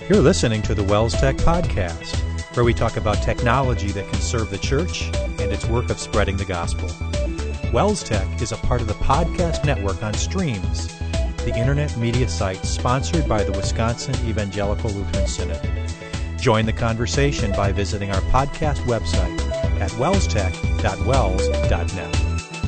You're listening to the Wells Tech Podcast, where we talk about technology that can serve the church and its work of spreading the gospel. Wells Tech is a part of the podcast network on Streams, the internet media site sponsored by the Wisconsin Evangelical Lutheran Synod. Join the conversation by visiting our podcast website at wellstech.wells.net.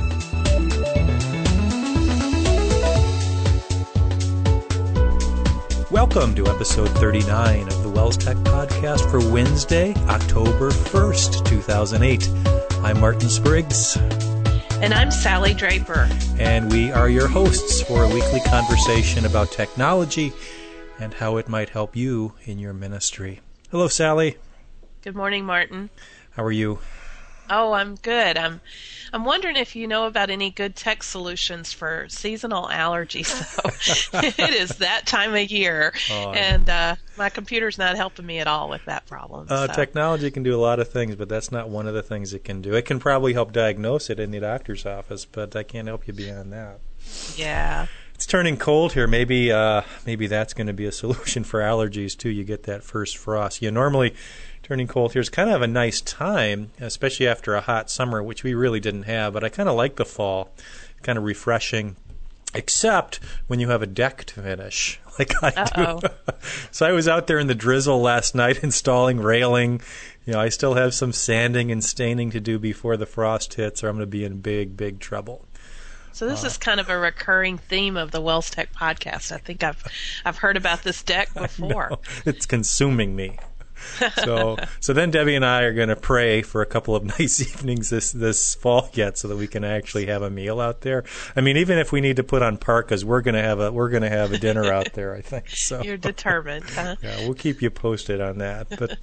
Welcome to episode 39 of the Wells Tech Podcast for Wednesday, October 1st, 2008. I'm Martin Spriggs. And I'm Sally Draper. And we are your hosts for a weekly conversation about technology and how it might help you in your ministry. Hello, Sally. Good morning, Martin. How are you? Oh, I'm good. I'm wondering if you know about any good tech solutions for seasonal allergies. So it is that time of year, and my computer's not helping me at all with that problem. Technology can do a lot of things, but that's not one of the things it can do. It can probably help diagnose it in the doctor's office, but I can't help you beyond that. Yeah. It's turning cold here. Maybe that's going to be a solution for allergies too. You get that first frost. Normally turning cold here is kind of a nice time, especially after a hot summer, which we really didn't have. But I kind of like the fall, kind of refreshing, except when you have a deck to finish, like I do. So I was out there in the drizzle last night installing railing. I still have some sanding and staining to do before the frost hits, or I'm going to be in big, big trouble. So this is kind of a recurring theme of the Wells Tech Podcast. I think I've heard about this deck before. It's consuming me. So then Debbie and I are going to pray for a couple of nice evenings this fall yet, so that we can actually have a meal out there. I mean, even if we need to put on parkas, we're going to have a dinner out there, I think. So you're determined, huh? Yeah, we'll keep you posted on that. But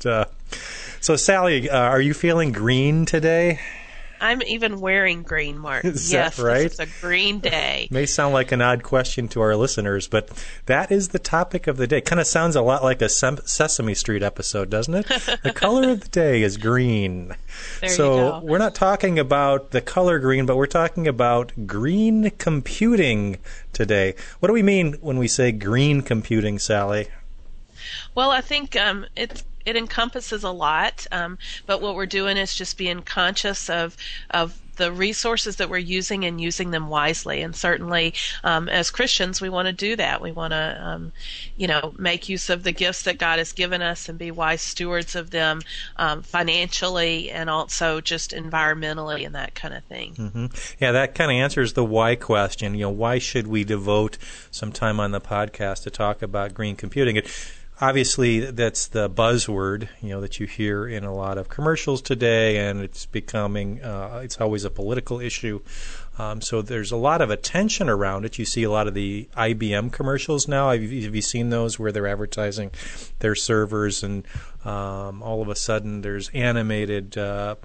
so Sally, are you feeling green today? I'm even wearing green, Martin. Yes, right? This is a green day. May sound like an odd question to our listeners, but that is the topic of the day. Kind of sounds a lot like a Sesame Street episode, doesn't it? The color of the day is green. There you go. We're not talking about the color green, but we're talking about green computing today. What do we mean when we say green computing, Sally? Well, I think it encompasses a lot, but what we're doing is just being conscious of the resources that we're using and using them wisely. And certainly, as Christians, we want to do that. We want to, make use of the gifts that God has given us and be wise stewards of them, financially and also just environmentally and that kind of thing. Mm-hmm. Yeah, that kind of answers the why question. Why should we devote some time on the podcast to talk about green computing? Obviously, that's the buzzword, that you hear in a lot of commercials today, and it's becoming, it's always a political issue. So there's a lot of attention around it. You see a lot of the IBM commercials now. Have you seen those where they're advertising their servers, and all of a sudden there's animated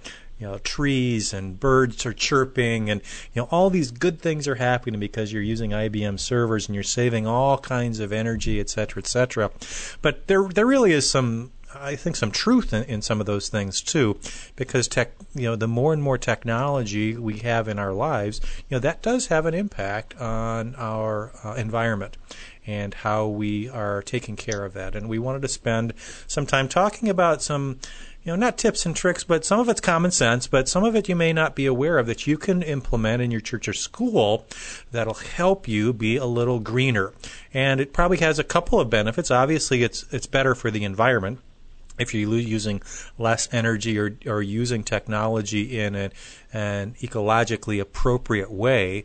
trees and birds are chirping, and all these good things are happening because you're using IBM servers and you're saving all kinds of energy, et cetera, et cetera. But there really is some truth in some of those things too, because the more and more technology we have in our lives, that does have an impact on our environment and how we are taking care of that. And we wanted to spend some time talking about some not tips and tricks, but some of it's common sense, but some of it you may not be aware of that you can implement in your church or school that'll help you be a little greener. And it probably has a couple of benefits. Obviously, it's better for the environment if you're using less energy or using technology in an ecologically appropriate way.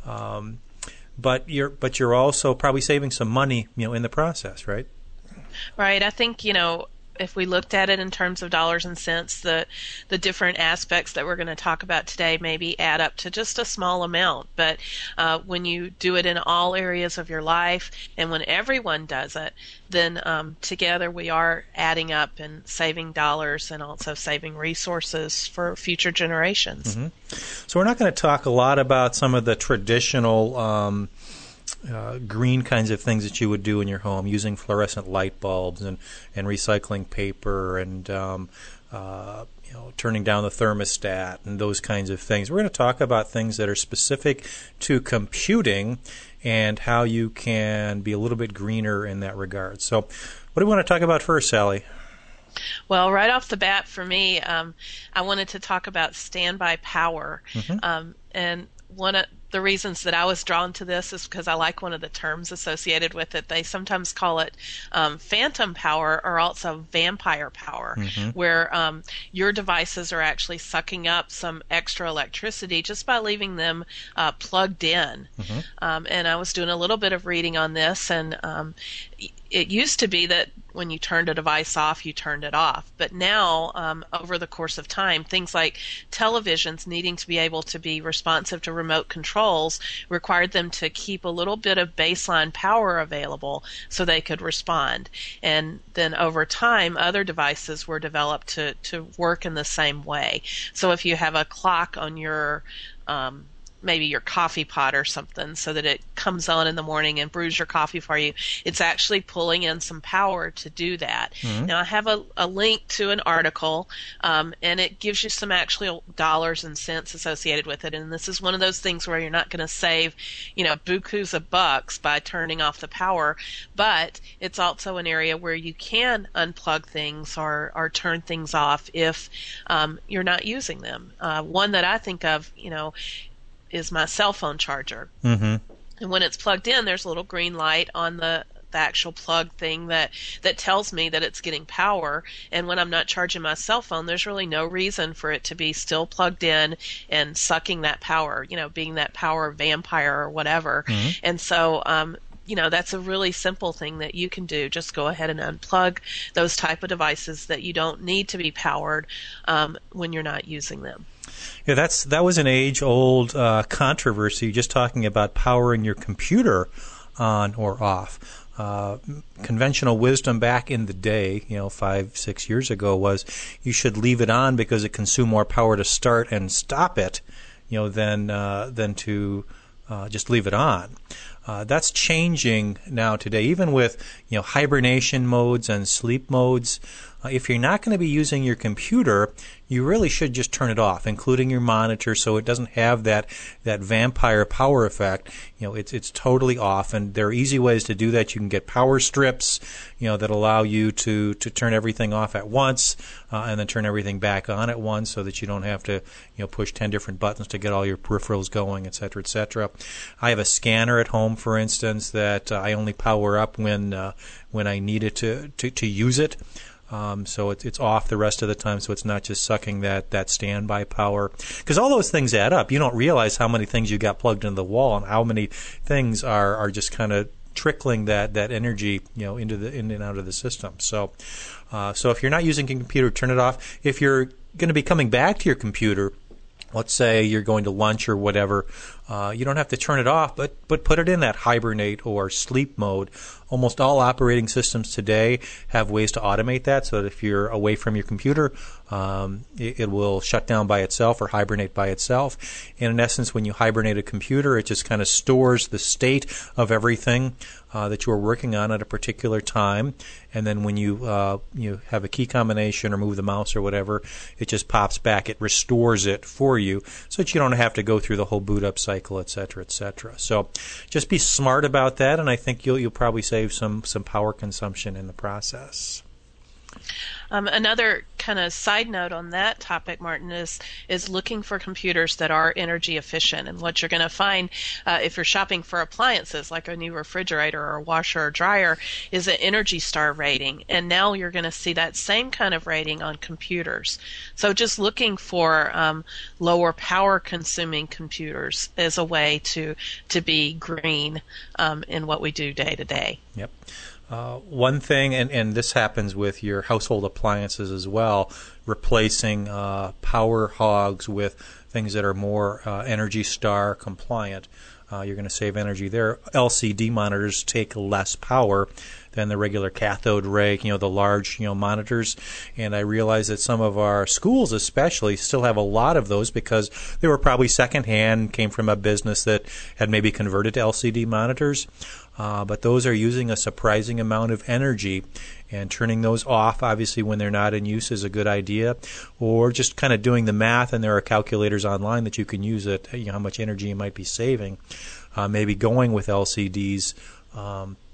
But you're also probably saving some money, in the process, right? Right. I think, if we looked at it in terms of dollars and cents, the different aspects that we're going to talk about today maybe add up to just a small amount. But when you do it in all areas of your life and when everyone does it, then together we are adding up and saving dollars and also saving resources for future generations. Mm-hmm. So we're not going to talk a lot about some of the traditional green kinds of things that you would do in your home, using fluorescent light bulbs and recycling paper and turning down the thermostat and those kinds of things. We're going to talk about things that are specific to computing and how you can be a little bit greener in that regard. So What do we want to talk about first, Sally? Well, right off the bat for me, I wanted to talk about standby power. And one of the reasons that I was drawn to this is because I like one of the terms associated with it. They sometimes call it phantom power or also vampire power, where your devices are actually sucking up some extra electricity just by leaving them plugged in. And I was doing a little bit of reading on this, and it used to be that when you turned a device off, you turned it off. But now, over the course of time, things like televisions needing to be able to be responsive to remote controls required them to keep a little bit of baseline power available so they could respond. And then over time, other devices were developed to work in the same way. So if you have a clock on your maybe your coffee pot or something so that it comes on in the morning and brews your coffee for you, it's actually pulling in some power to do that. Now, I have a link to an article, and it gives you some actual dollars and cents associated with it. And this is one of those things where you're not going to save, bukus of bucks by turning off the power, but it's also an area where you can unplug things or turn things off if you're not using them. One that I think of, is my cell phone charger. And when it's plugged in, there's a little green light on the actual plug thing that tells me that it's getting power. And when I'm not charging my cell phone, there's really no reason for it to be still plugged in and sucking that power, being that power vampire or whatever. And so, that's a really simple thing that you can do. Just go ahead and unplug those type of devices that you don't need to be powered when you're not using them. Yeah, that was an age-old controversy, just talking about powering your computer on or off. Conventional wisdom back in the day, 5-6 years ago, was you should leave it on because it consumes more power to start and stop it, than to just leave it on. That's changing now today, even with hibernation modes and sleep modes. If you're not going to be using your computer, you really should just turn it off, including your monitor, so it doesn't have that vampire power effect. It's totally off, and there are easy ways to do that. You can get power strips, that allow you to turn everything off at once, and then turn everything back on at once, so that you don't have to push 10 different buttons to get all your peripherals going, etc., etc. I have a scanner at home, for instance, that I only power up when I need it to use it. So it's off the rest of the time, so it's not just sucking that standby power. Because all those things add up. You don't realize how many things you got plugged into the wall and how many things are just kind of trickling that energy in and out of the system. So if you're not using a computer, turn it off. If you're going to be coming back to your computer, let's say you're going to lunch or whatever, you don't have to turn it off, but put it in that hibernate or sleep mode. Almost all operating systems today have ways to automate that, so that if you're away from your computer, it will shut down by itself or hibernate by itself. And in essence, when you hibernate a computer, it just kind of stores the state of everything that you are working on at a particular time. And then when you have a key combination or move the mouse or whatever, it just pops back. It restores it for you, so that you don't have to go through the whole boot up cycle, etc., etc. So just be smart about that, and I think you'll probably save some power consumption in the process. Another kind of side note on that topic, Martin, is looking for computers that are energy efficient. And what you're going to find if you're shopping for appliances like a new refrigerator or washer or dryer is an Energy Star rating. And now you're going to see that same kind of rating on computers. So just looking for lower power consuming computers is a way to be green in what we do day to day. Yep. One thing, and this happens with your household appliances as well, replacing power hogs with things that are more Energy Star compliant. You're going to save energy there. LCD monitors take less power than the regular cathode ray, the large, monitors. And I realize that some of our schools especially still have a lot of those because they were probably secondhand, came from a business that had maybe converted to LCD monitors. But those are using a surprising amount of energy, and turning those off, obviously, when they're not in use is a good idea, or just kind of doing the math, and there are calculators online that you can use it, how much energy you might be saving. Maybe going with LCDs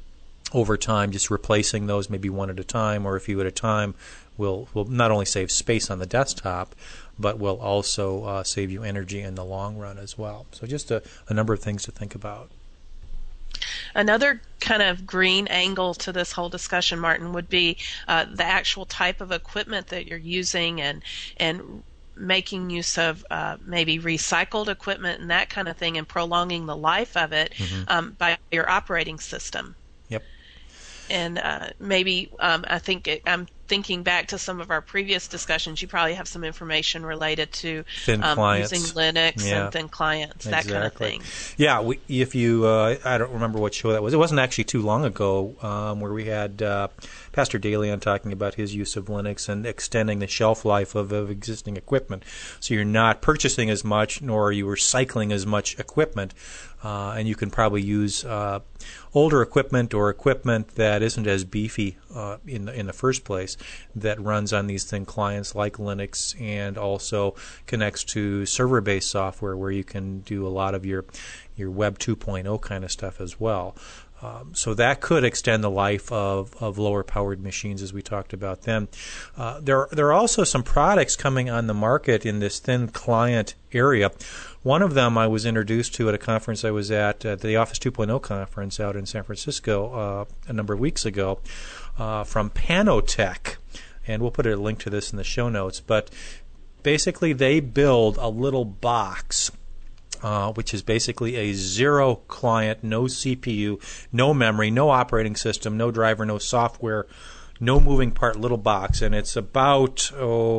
over time, just replacing those maybe one at a time or a few at a time will not only save space on the desktop, but will also save you energy in the long run as well. So just a number of things to think about. Another kind of green angle to this whole discussion, Martin, would be the actual type of equipment that you're using and making use of maybe recycled equipment and that kind of thing, and prolonging the life of it by your operating system. Yep. And maybe I'm thinking back to some of our previous discussions. You probably have some information related to thin clients. Using Linux and thin clients, that kind of thing. Yeah, if you, I don't remember what show that was. It wasn't actually too long ago where we had Pastor Daly on talking about his use of Linux and extending the shelf life of existing equipment. So you're not purchasing as much, nor are you recycling as much equipment. And you can probably use older equipment or equipment that isn't as beefy in the first place, that runs on these thin clients like Linux, and also connects to server-based software where you can do a lot of your Web 2.0 kind of stuff as well. So that could extend the life of lower-powered machines, as we talked about then. There are also some products coming on the market in this thin client area. One of them I was introduced to at a conference I was at the Office 2.0 conference out in San Francisco a number of weeks ago from Panotech. And we'll put a link to this in the show notes. But basically they build a little box which is basically a zero client, no CPU, no memory, no operating system, no driver, no software, no moving part little box. And it's about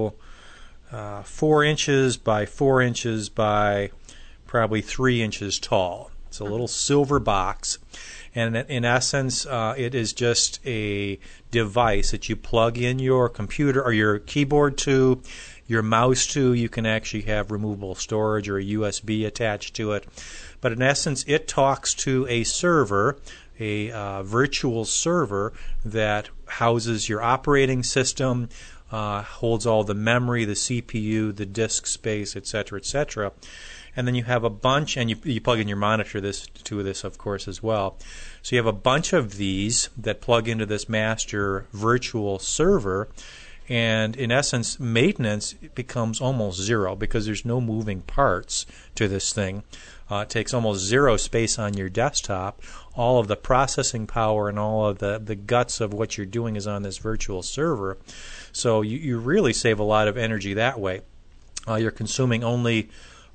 4 inches by 4 inches by probably 3 inches tall. It's a little silver box. And in essence, it is just a device that you plug in your computer or your keyboard to, your mouse to. You can actually have removable storage or a USB attached to it. But in essence, it talks to a server, a virtual server that houses your operating system, holds all the memory, the CPU, the disk space, etc., etc. And then you have a bunch, and you plug in your monitor to this, of course, as well. So you have a bunch of these that plug into this master virtual server, and in essence, maintenance becomes almost zero because there's no moving parts to this thing. It takes almost zero space on your desktop. All of the processing power and all of the guts of what you're doing is on this virtual server. So you really save a lot of energy that way. You're consuming only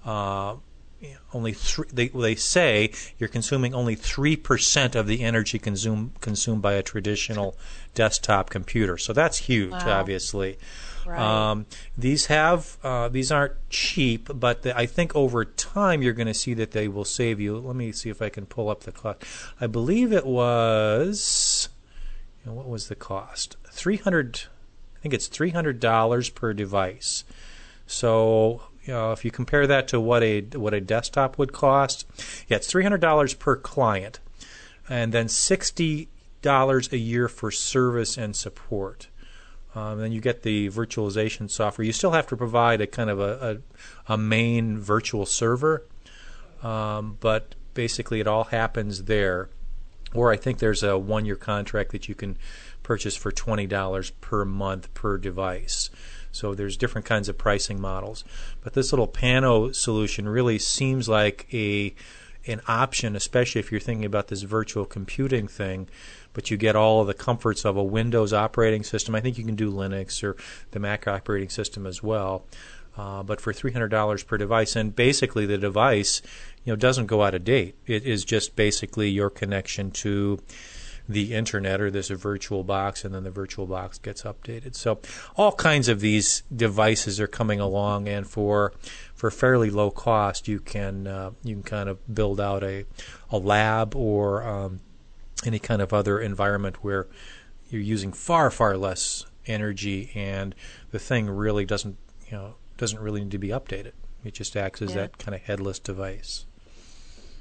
they say you're consuming only 3% of the energy consumed by a traditional desktop computer. So that's huge, obviously. Right. These aren't cheap, but I think over time you're going to see that they will save you. Let me see if I can pull up the cost. I believe it was, what was the cost? $300. I think it's $300 per device. So if you compare that to what a desktop would cost, it's $300 per client, and then $60 a year for service and support. Then you get the virtualization software. You still have to provide a kind of a main virtual server, but basically it all happens there. Or I think there's a 1-year contract that you can purchase for $20 per month per device. So there's different kinds of pricing models. But this little Pano solution really seems like an option, especially if you're thinking about this virtual computing thing, but you get all of the comforts of a Windows operating system. I think you can do Linux or the Mac operating system as well. But for $300 per device, and basically the device, doesn't go out of date. It is just basically your connection to the internet or this virtual box, and then the virtual box gets updated. So all kinds of these devices are coming along, and for fairly low cost, you can kind of build out a lab or any kind of other environment where you're using far less energy, and the thing really doesn't really need to be updated. It just acts as that kind of headless device.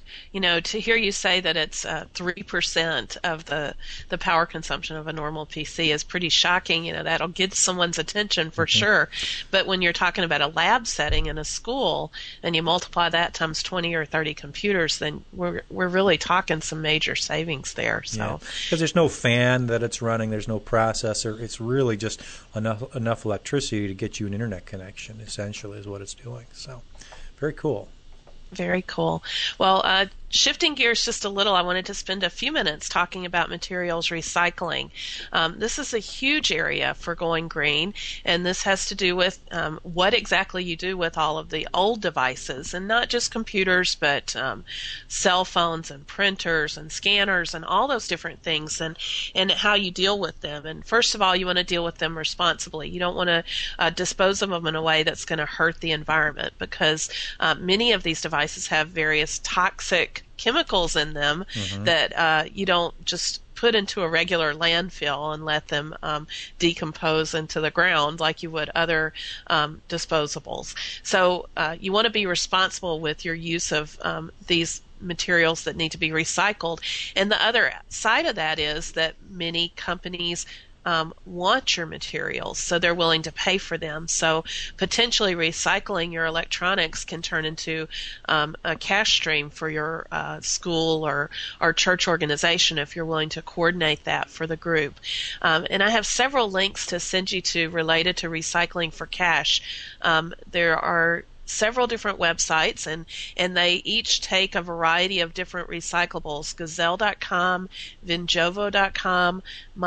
To hear you say that it's 3% of the power consumption of a normal PC is pretty shocking. That'll get someone's attention for sure. But when you're talking about a lab setting in a school and you multiply that times 20 or 30 computers, then we're really talking some major savings there. So, because there's no fan that it's running, there's no processor. It's really just enough electricity to get you an internet connection, essentially, is what it's doing. So, very cool. Very cool. Well, shifting gears just a little, I wanted to spend a few minutes talking about materials recycling. This is a huge area for going green, and this has to do with what exactly you do with all of the old devices, and not just computers, but cell phones and printers and scanners and all those different things, and how you deal with them. And first of all, you want to deal with them responsibly. You don't want to dispose of them in a way that's going to hurt the environment, because many of these devices have various toxic chemicals in them that you don't just put into a regular landfill and let them decompose into the ground like you would other disposables. So you want to be responsible with your use of these materials that need to be recycled. And the other side of that is that many companies want your materials, so they're willing to pay for them. So potentially recycling your electronics can turn into a cash stream for your school or church organization if you're willing to coordinate that for the group. And I have several links to send you to related to recycling for cash. There are several different websites, and they each take a variety of different recyclables: Gazelle.com, Vinjovo.com,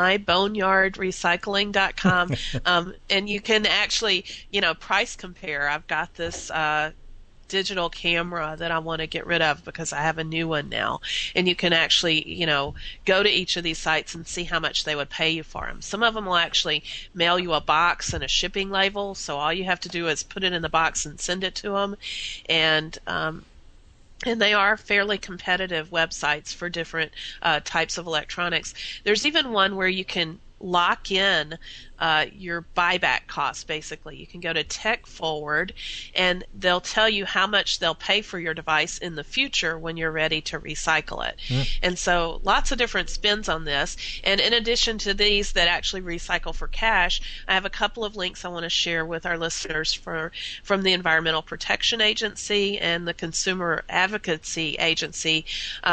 MyBoneyardRecycling.com, and you can actually, price compare. I've got this digital camera that I want to get rid of because I have a new one now, and you can actually, go to each of these sites and see how much they would pay you for them. Some of them will actually mail you a box and a shipping label, so all you have to do is put it in the box and send it to them, and they are fairly competitive websites for different types of electronics. There's even one where you can lock in your buyback costs, basically. You can go to Tech Forward, and they'll tell you how much they'll pay for your device in the future when you're ready to recycle it. And so lots of different spins on this. And in addition to these that actually recycle for cash, I have a couple of links I want to share with our listeners from the Environmental Protection Agency and the Consumer Advocacy Agency,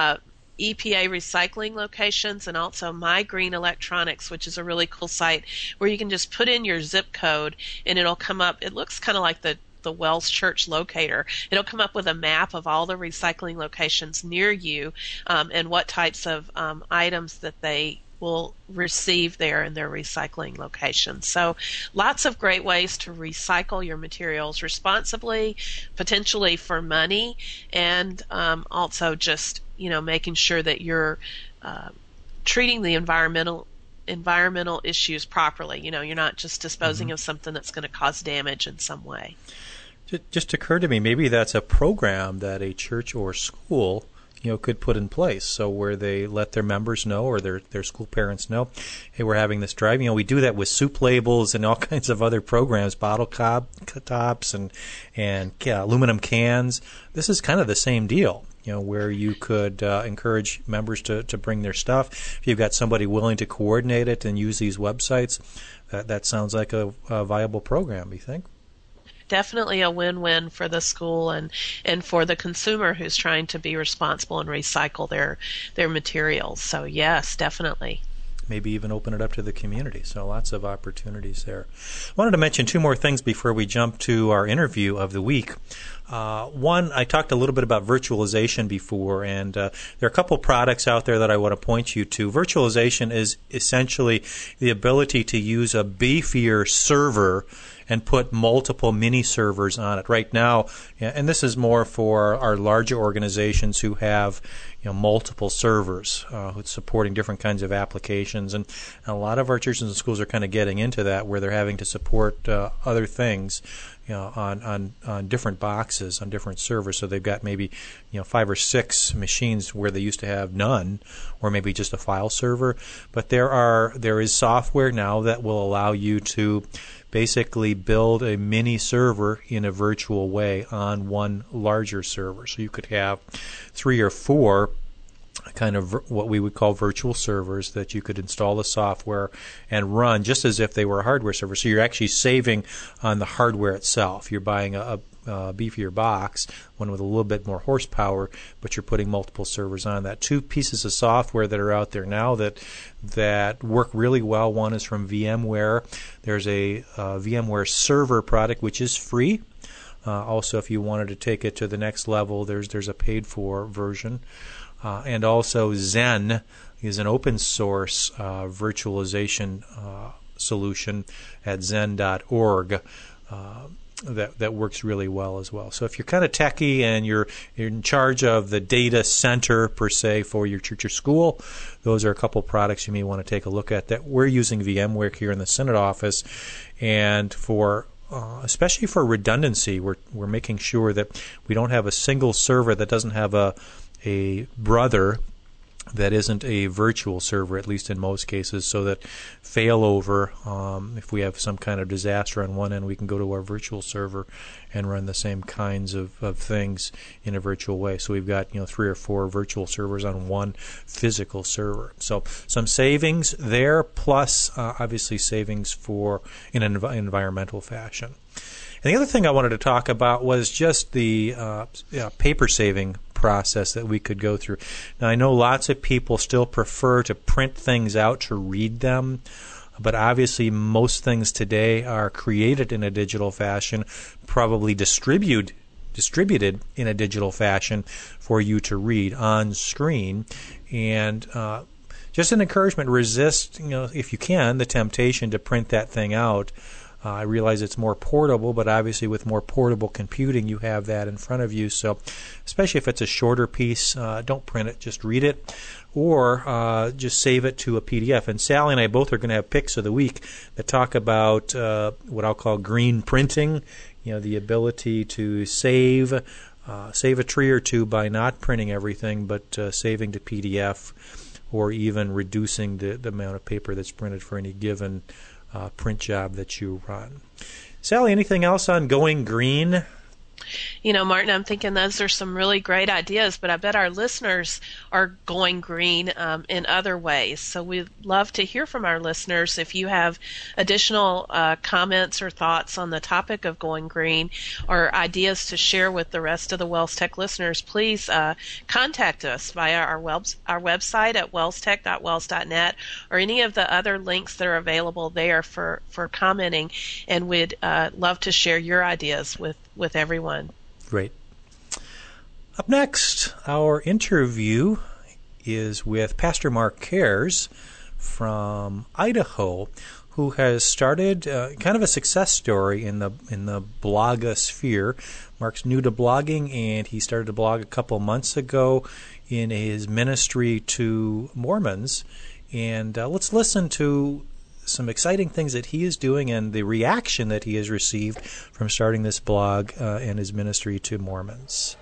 EPA recycling locations, and also My Green Electronics, which is a really cool site where you can just put in your zip code and it'll come up. It looks kind of like the Wells Church locator. It'll come up with a map of all the recycling locations near you, and what types of items that they will receive there in their recycling location. So lots of great ways to recycle your materials responsibly, potentially for money, and also just making sure that you're treating the environmental issues properly. You're not just disposing of something that's going to cause damage in some way. Just occurred to me, maybe that's a program that a church or school could put in place, so where they let their members know, or their school parents know, hey, we're having this drive. We do that with soup labels and all kinds of other programs, bottle tops and aluminum cans. This is kind of the same deal, where you could encourage members to bring their stuff. If you've got somebody willing to coordinate it and use these websites, that sounds like a viable program, you think? Definitely a win-win for the school and for the consumer who's trying to be responsible and recycle their materials. So yes, definitely. Maybe even open it up to the community. So lots of opportunities there. I wanted to mention two more things before we jump to our interview of the week. One, I talked a little bit about virtualization before, and there are a couple products out there that I want to point you to. Virtualization is essentially the ability to use a beefier server and put multiple mini servers on it. Right now, and this is more for our larger organizations who have multiple servers supporting different kinds of applications, and a lot of our churches and schools are kind of getting into that, where they're having to support other things on different boxes, on different servers. So they've got maybe 5 or 6 machines where they used to have none, or maybe just a file server. But there is software now that will allow you to basically build a mini server in a virtual way on one larger server. So you could have 3 or 4 kind of what we would call virtual servers that you could install the software and run just as if they were a hardware server. So you're actually saving on the hardware itself. You're buying a beefier box, one with a little bit more horsepower, but you're putting multiple servers on that. 2 pieces of software that are out there now that work really well. One is from VMware. There's a VMware server product which is free. Also, if you wanted to take it to the next level, there's a paid-for version. And also Zen is an open source virtualization solution at zen.org that works really well as well. So if you're kind of techie and you're in charge of the data center per se for your church or school, those are a couple products you may want to take a look at that we're using VMware here in the Synod office. And for especially for redundancy, we're making sure that we don't have a single server that doesn't have a brother that isn't a virtual server, at least in most cases, so that failover, if we have some kind of disaster on one end, we can go to our virtual server and run the same kinds of things in a virtual way. So we've got 3 or 4 virtual servers on one physical server. So some savings there, plus obviously savings in an environmental fashion. And the other thing I wanted to talk about was just the paper saving process that we could go through. Now, I know lots of people still prefer to print things out to read them, but obviously most things today are created in a digital fashion, probably distributed in a digital fashion for you to read on screen. And just an encouragement, resist, if you can, the temptation to print that thing out. I realize it's more portable, but obviously with more portable computing, you have that in front of you. So especially if it's a shorter piece, don't print it, just read it, or just save it to a PDF. And Sally and I both are going to have picks of the week that talk about what I'll call green printing, the ability to save a tree or two by not printing everything, but saving to PDF, or even reducing the amount of paper that's printed for any given print job that you run. Sally, anything else on going green? Martin, I'm thinking those are some really great ideas, but I bet our listeners are going green in other ways. So we'd love to hear from our listeners. If you have additional comments or thoughts on the topic of going green, or ideas to share with the rest of the WELS Tech listeners, please contact us via our website at wellstech.wels.net, or any of the other links that are available there for commenting, and we'd love to share your ideas with everyone. Great. Up next, our interview is with Pastor Mark Cares from Idaho, who has started kind of a success story in the blogosphere. Mark's new to blogging, and he started to blog a couple months ago in his ministry to Mormons. And let's listen to some exciting things that he is doing and the reaction that he has received from starting this blog and his ministry to Mormons.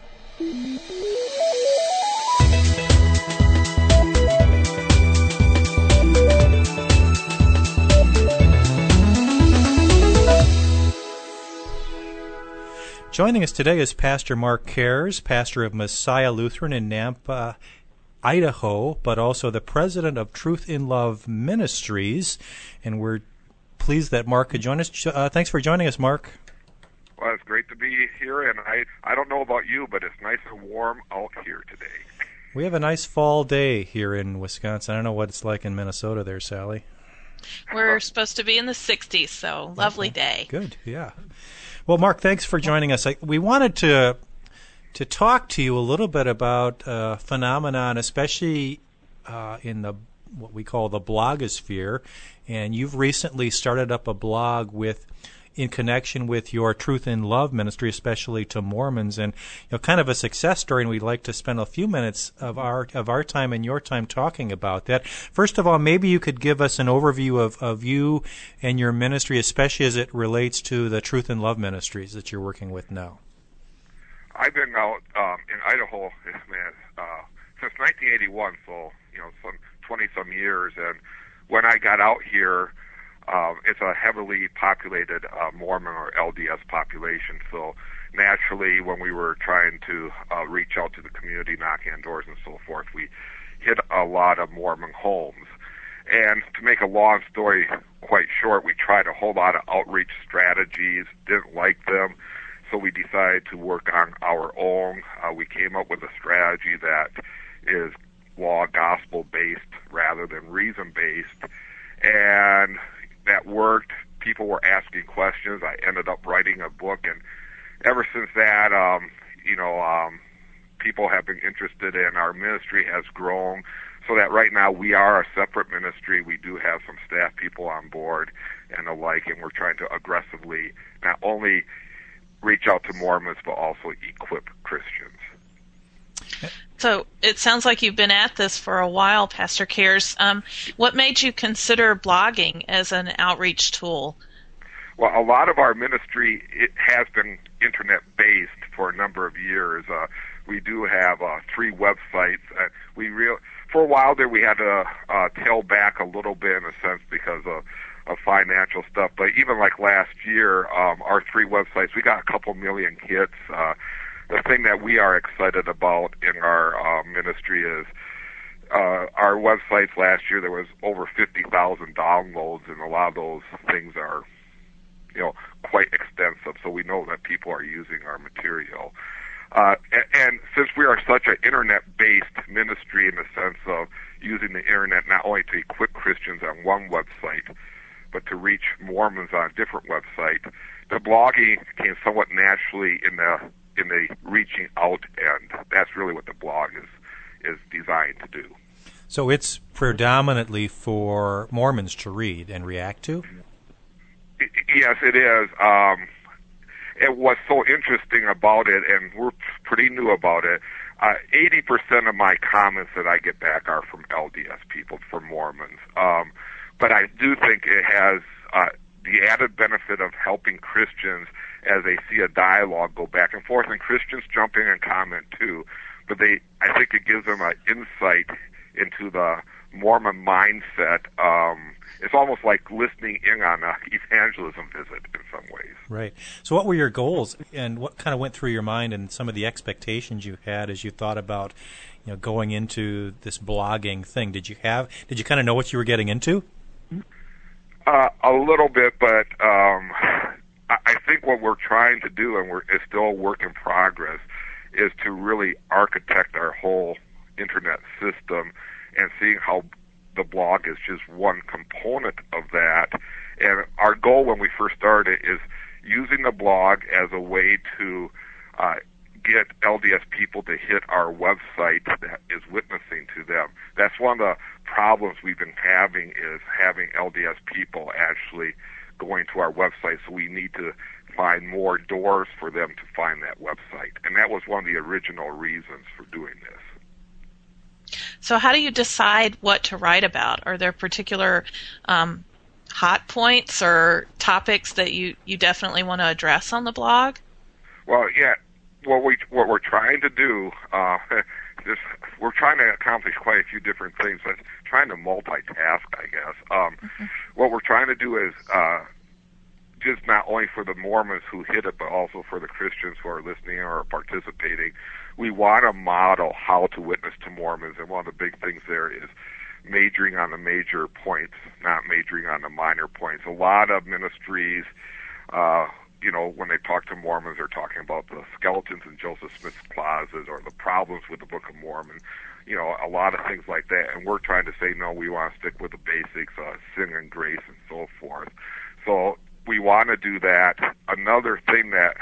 Joining us today is Pastor Mark Cares, pastor of Messiah Lutheran in Nampa, Idaho, but also the president of Truth in Love Ministries, and we're pleased that Mark could join us. Thanks for joining us, Mark. Well, it's great to be here, and I don't know about you, but it's nice and warm out here today. We have a nice fall day here in Wisconsin. I don't know what it's like in Minnesota there, Sally. We're supposed to be in the 60s, so lovely day. Good, yeah. Well, Mark, thanks for joining us. We wanted to talk to you a little bit about phenomenon, especially in what we call the blogosphere. And you've recently started up a blog in connection with your Truth in Love ministry, especially to Mormons, and kind of a success story. And we'd like to spend a few minutes of our time and your time talking about that. First of all, maybe you could give us an overview of you and your ministry, especially as it relates to the Truth in Love ministries that you're working with now. I've been out in Idaho, since 1981, so some 20-some years. And when I got out here, it's a heavily populated Mormon or LDS population. So naturally, when we were trying to reach out to the community, knocking on doors and so forth, we hit a lot of Mormon homes. And to make a long story quite short, we tried a whole lot of outreach strategies, didn't like them, so we decided to work on our own. We came up with a strategy that is law gospel-based rather than reason-based, and that worked. People were asking questions. I ended up writing a book, and ever since that, people have been interested in our ministry has grown, so that right now we are a separate ministry. We do have some staff people on board and the like, and we're trying to aggressively not only reach out to Mormons, but also equip Christians. So it sounds like you've been at this for a while, Pastor Cares. What made you consider blogging as an outreach tool? Well, a lot of our ministry, it has been internet-based for a number of years. We do have 3 websites. For a while there, we had to tail back a little bit in a sense because of financial stuff. But even like last year, our 3 websites, we got a couple million hits. The thing that we are excited about in our ministry is our websites last year, there was over 50,000 downloads, and a lot of those things are, quite extensive. So we know that people are using our material. And since we are such an internet-based ministry in the sense of using the internet not only to equip Christians on one website, but to reach Mormons on a different website, the blogging came somewhat naturally in the reaching out end. That's really what the blog is designed to do. So it's predominantly for Mormons to read and react to? Yes, it is. And what's so interesting about it, and we're pretty new about it, 80% of my comments that I get back are from LDS people, from Mormons. But I do think it has the added benefit of helping Christians as they see a dialogue go back and forth, and Christians jump in and comment too. But I think it gives them an insight into the Mormon mindset. It's almost like listening in on an evangelism visit in some ways. Right. So what were your goals, and what kind of went through your mind, and some of the expectations you had as you thought about, going into this blogging thing? Did you kind of know what you were getting into? A little bit, but I think what we're trying to do, and it's still a work in progress, is to really architect our whole internet system and seeing how the blog is just one component of that. And our goal when we first started is using the blog as a way to get LDS people to hit our website that is witnessing to them. That's one of the problems we've been having, is having LDS people actually going to our website, so we need to find more doors for them to find that website. And that was one of the original reasons for doing this. So how do you decide what to write about? Are there particular hot points or topics that you definitely want to address on the blog? Well, yeah. What we're trying to do, we're trying to accomplish quite a few different things, but trying to multitask, I guess. What we're trying to do is just not only for the Mormons who hit it, but also for the Christians who are listening or participating. We want to model how to witness to Mormons, and one of the big things there is majoring on the major points, not majoring on the minor points. A lot of ministries, when they talk to Mormons, they're talking about the skeletons in Joseph Smith's closets or the problems with the Book of Mormon, a lot of things like that. And we're trying to say, no, we want to stick with the basics, sin and grace and so forth. So we want to do that. Another thing that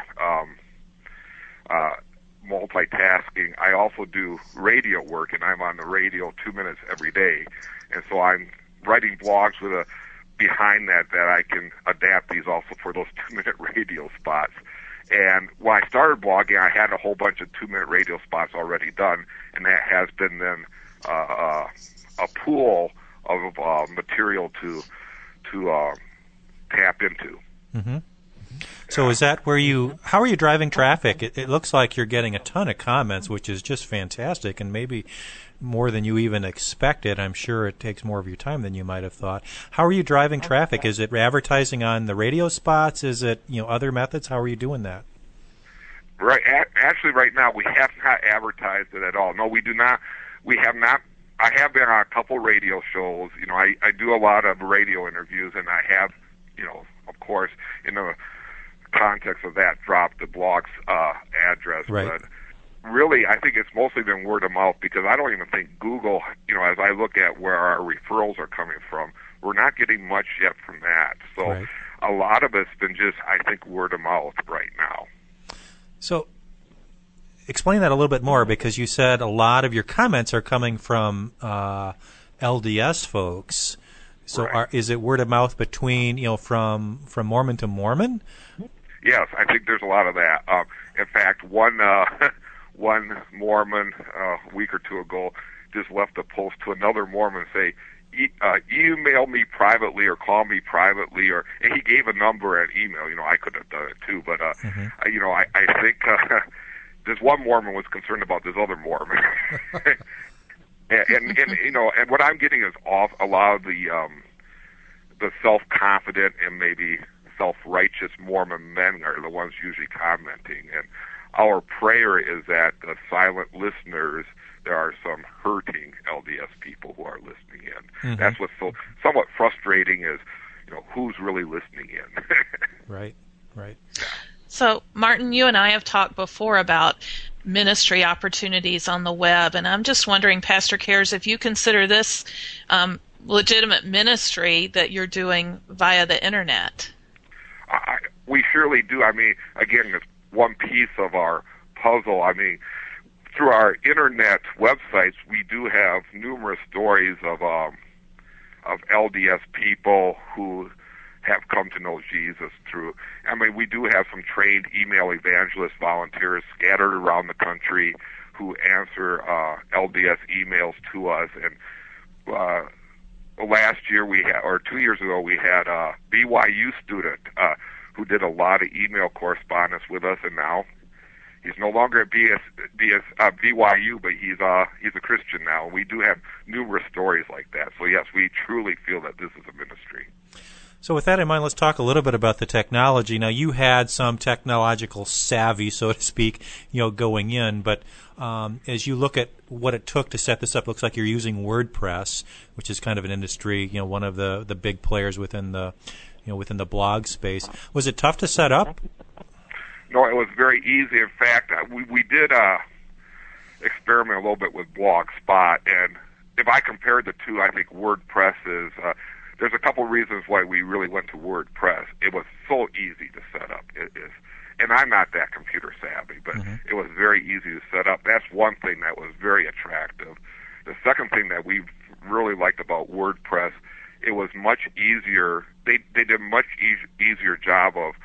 multitasking, I also do radio work, and I'm on the radio 2 minutes every day. And so I'm writing blogs with a behind that I can adapt these also for those 2-minute radio spots. And when I started blogging, I had a whole bunch of 2-minute radio spots already done, and that has been then a pool of material to tap into. Mm-hmm. So is that where how are you driving traffic? It looks like you're getting a ton of comments, which is just fantastic, and maybe more than you even expected. I'm sure it takes more of your time than you might have thought. How are you driving traffic? Is it advertising on the radio spots? Is it, other methods? How are you doing that? Right. Actually, right now, we have not advertised it at all. No, we do not. We have not. I have been on a couple radio shows. I do a lot of radio interviews, and I have, of course, in the context of that, dropped the blog's address. Right. But really, I think it's mostly been word of mouth, because I don't even think Google, as I look at where our referrals are coming from, we're not getting much yet from that. So right. A lot of it's been just, I think, word of mouth right now. So explain that a little bit more, because you said a lot of your comments are coming from LDS folks. So right. Is it word of mouth between, from Mormon to Mormon? Yes, I think there's a lot of that. In fact, one Mormon a week or two ago just left a post to another Mormon say, email me privately or call me privately, and he gave a number and email. I could have done it too, but I think this one Mormon was concerned about this other Mormon, and what I'm getting is a lot of the self-confident and maybe self-righteous Mormon men are the ones usually commenting, and our prayer is that the silent listeners, there are some hurting LDS people who are listening in. Mm-hmm. That's what's so somewhat frustrating is, who's really listening in. Right. Yeah. So, Martin, you and I have talked before about ministry opportunities on the web, and I'm just wondering, Pastor Cares, if you consider this legitimate ministry that you're doing via the Internet. We surely do. I mean, again, it's one piece of our puzzle. I mean, through our Internet websites, we do have numerous stories of LDS people who have come to know Jesus through. I mean, we do have some trained email evangelist volunteers scattered around the country who answer LDS emails to us. And last year or 2 years ago, we had a BYU student who did a lot of email correspondence with us, and now he's no longer at BYU, but he's a Christian now. We do have numerous stories like that. So yes, we truly feel that this is a ministry. So with that in mind, let's talk a little bit about the technology. Now, you had some technological savvy, so to speak, going in, but as you look at what it took to set this up, it looks like you're using WordPress, which is kind of an industry, one of the big players within the blog space. Was it tough to set up? No, it was very easy. In fact, we did experiment a little bit with Blogspot, and if I compared the two, I think WordPress is. There's a couple reasons why we really went to WordPress. It was so easy to set up. It is, and I'm not that computer savvy, but It was very easy to set up. That's one thing that was very attractive. The second thing that we really liked about WordPress, it was much easier. They did a much easier job of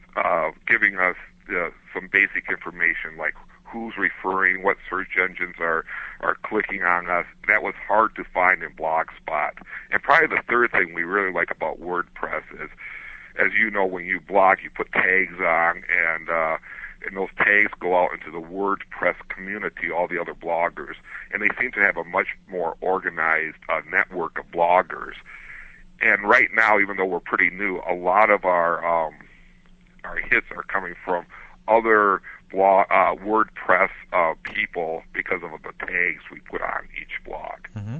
giving us some basic information like who's referring, what search engines are clicking on us. That was hard to find in Blogspot. And probably the third thing we really like about WordPress is, as you know, when you blog, you put tags on, and those tags go out into the WordPress community, all the other bloggers, and they seem to have a much more organized network of bloggers. And right now, even though we're pretty new, a lot of our hits are coming from other WordPress people because of the tags we put on each blog. Mm-hmm.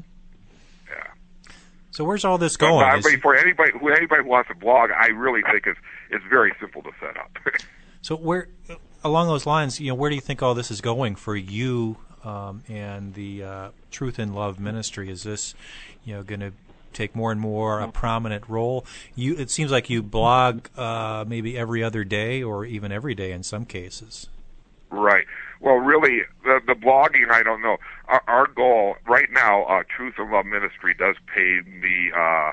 Yeah. So where's all this going? For anybody who wants to blog, I really think it's very simple to set up. So where, along those lines, where do you think all this is going for you and the Truth in Love ministry? Is this, going to take more and more a prominent role? It seems like you blog maybe every other day or even every day in some cases. Right. Well, really, the blogging, I don't know. Our goal right now, Truth in Love Ministry does pay me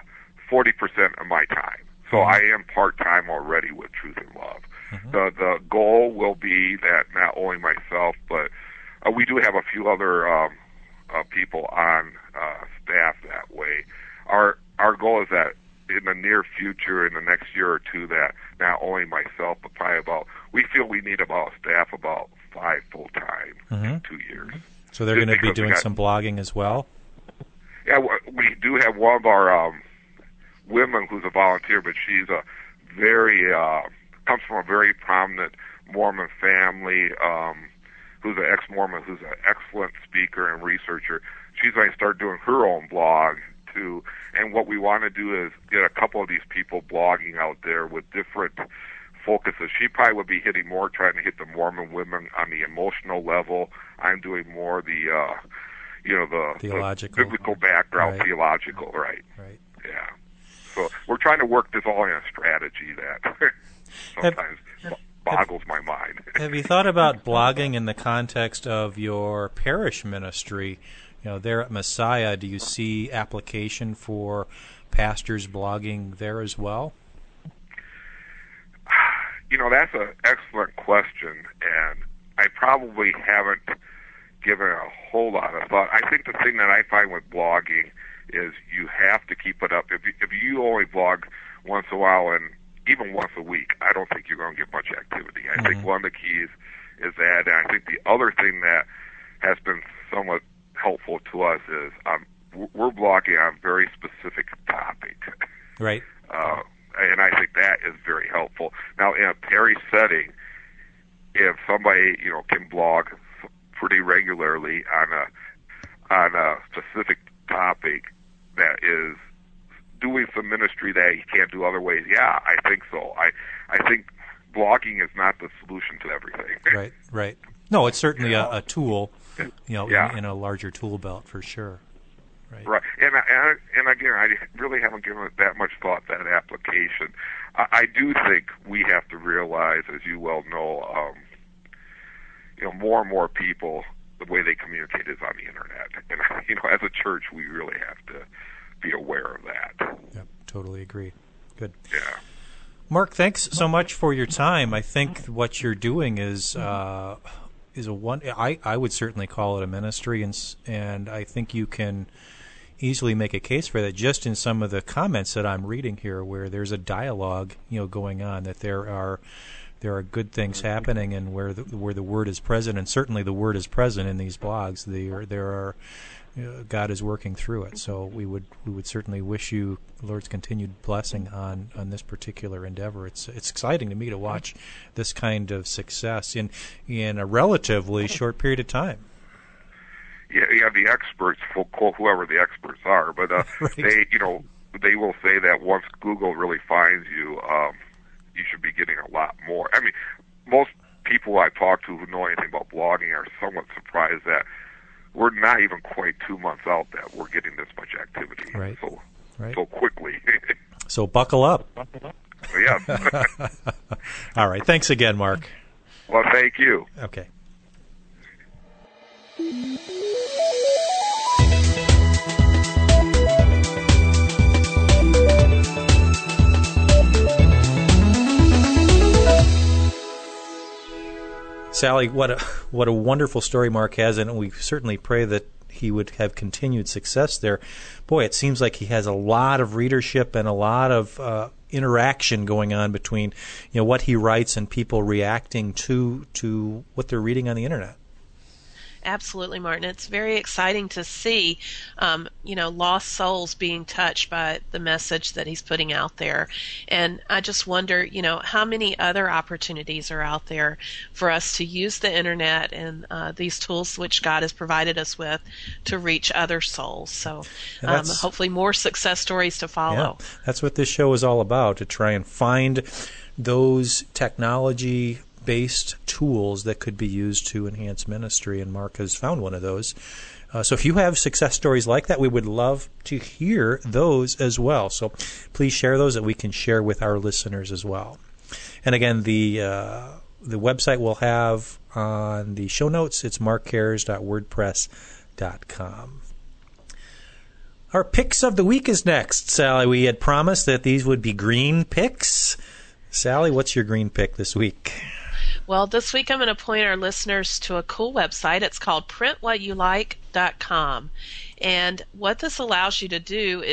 40% of my time. So I am part-time already with Truth in Love. Mm-hmm. The goal will be that not only myself, but we do have a few other people on staff that way. Our goal is that in the near future, in the next year or two, that not only myself, but probably we feel we need about staff about 5 full-time in 2 years. So they're going to be doing some blogging as well? Yeah, we do have one of our women who's a volunteer, but she's a very, comes from a very prominent Mormon family, who's an ex-Mormon, who's an excellent speaker and researcher. She's going to start doing her own blog, too. And what we want to do is get a couple of these people blogging out there with different focuses. She probably would be hitting more, trying to hit the Mormon women on the emotional level. I'm doing more the theological, the biblical background, right. Theological, right? Right. Yeah. So we're trying to work this all in a strategy that sometimes boggles my mind. Have you thought about blogging in the context of your parish ministry? There at Messiah, do you see application for pastors blogging there as well? That's an excellent question, and I probably haven't given a whole lot of thought. I think the thing that I find with blogging is you have to keep it up. If you only blog once in a while and even once a week, I don't think you're going to get much activity. I think one of the keys is that, and I think the other thing that has been somewhat helpful to us is we're blogging on a very specific topic. Right. And I think that is very helpful. Now, in a parish setting, if somebody can blog pretty regularly on a specific topic that is doing some ministry that he can't do other ways, yeah, I think so. I think blogging is not the solution to everything. Right. No, it's certainly a tool, yeah. in a larger tool belt for sure. Right. And again, I really haven't given it that much thought, that application. I do think we have to realize, as you well know, more and more people, the way they communicate is on the internet. And, as a church, we really have to be aware of that. Yep, totally agree. Good. Yeah. Mark, thanks so much for your time. I think what you're doing is I would certainly call it a ministry, and I think you can easily make a case for that just in some of the comments that I'm reading here, where there's a dialogue, going on, that there are good things happening, and where the word is present, and certainly the word is present in these blogs. There are God is working through it. So we would certainly wish you the Lord's continued blessing on this particular endeavor. It's exciting to me to watch this kind of success in a relatively short period of time. Yeah, the experts, whoever the experts are, but right. they will say that once Google really finds you, you should be getting a lot more. I mean, most people I talk to who know anything about blogging are somewhat surprised that we're not even quite 2 months out that we're getting this much activity so quickly. So buckle up. Yeah. All right. Thanks again, Mark. Well, thank you. Okay. Sally, what a wonderful story Mark has, and we certainly pray that he would have continued success there. Boy, it seems like he has a lot of readership and a lot of interaction going on between what he writes and people reacting to what they're reading on the internet. Absolutely, Martin. It's very exciting to see, lost souls being touched by the message that he's putting out there. And I just wonder, how many other opportunities are out there for us to use the internet and these tools which God has provided us with to reach other souls. So hopefully more success stories to follow. Yeah, that's what this show is all about, to try and find those technology-based tools that could be used to enhance ministry, and Mark has found one of those. So if you have success stories like that, we would love to hear those as well. So please share those that we can share with our listeners as well. And again, the website we'll have on the show notes. It's markcares.wordpress.com. Our picks of the week is next, Sally. We had promised that these would be green picks. Sally, what's your green pick this week? Well, this week I'm going to point our listeners to a cool website. It's called printwhatyoulike.com. And what this allows you to do is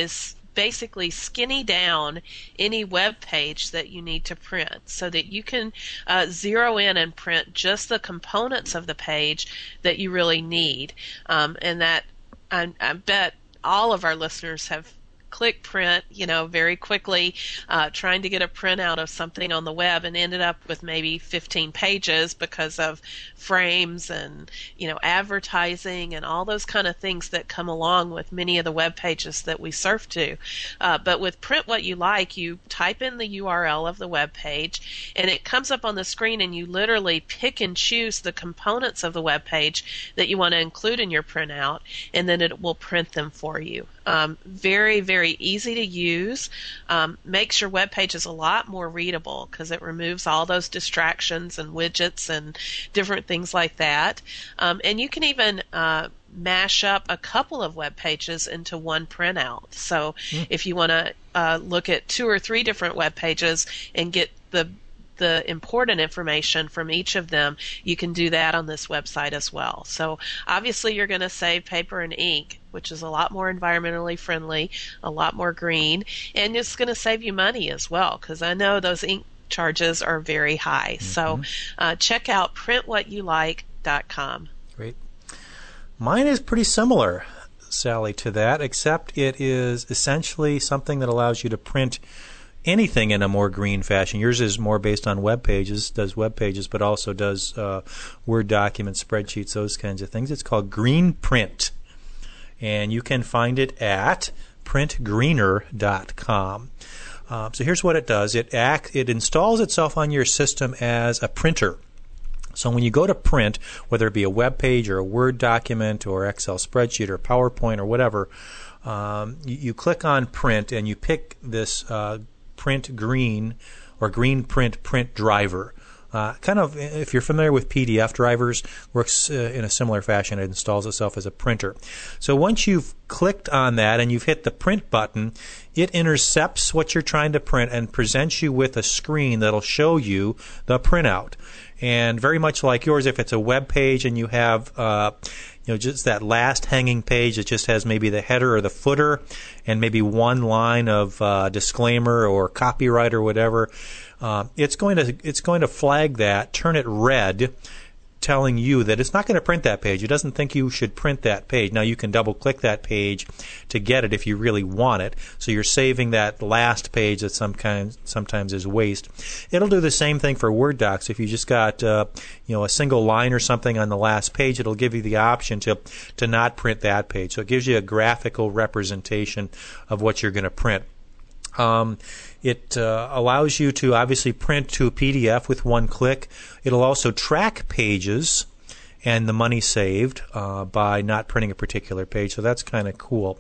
basically skinny down any web page that you need to print so that you can zero in and print just the components of the page that you really need. And that I bet all of our listeners have click print, very quickly, trying to get a printout of something on the web and ended up with maybe 15 pages because of frames and, advertising and all those kind of things that come along with many of the web pages that we surf to. But with Print What You Like, you type in the URL of the web page and it comes up on the screen and you literally pick and choose the components of the web page that you want to include in your printout, and then it will print them for you. Very, very easy to use. Makes your web pages a lot more readable because it removes all those distractions and widgets and different things like that. And you can even mash up a couple of web pages into one printout. So if you want to look at 2 or 3 different web pages and get the important information from each of them, you can do that on this website as well. So obviously you're going to save paper and ink, which is a lot more environmentally friendly, a lot more green, and it's going to save you money as well, because I know those ink charges are very high. So check out printwhatyoulike.com. Great. Mine is pretty similar, Sally, to that, except it is essentially something that allows you to print anything in a more green fashion. Yours is more based on web pages, does web pages, but also does Word documents, spreadsheets, those kinds of things. It's called Green Print, and you can find it at printgreener.com. So here's what it does. It installs itself on your system as a printer. So when you go to print, whether it be a web page or a Word document or Excel spreadsheet or PowerPoint or whatever, you click on print and you pick this Print Green or Green Print driver. Kind of, if you're familiar with PDF drivers, works in a similar fashion. It installs itself as a printer. So once you've clicked on that and you've hit the print button, it intercepts what you're trying to print and presents you with a screen that'll show you the printout. And very much like yours, if it's a web page and you have just that last hanging page that just has maybe the header or the footer and maybe one line of disclaimer or copyright or whatever, it's going to flag that, turn it red, telling you that it's not going to print that page. It doesn't think you should print that page. Now you can double click that page to get it if you really want it. So you're saving that last page that sometimes is waste. It'll do the same thing for Word docs. If you just got a single line or something on the last page, it'll give you the option to not print that page. So it gives you a graphical representation of what you're going to print. It allows you to obviously print to a PDF with one click. It'll also track pages and the money saved by not printing a particular page, so that's kind of cool.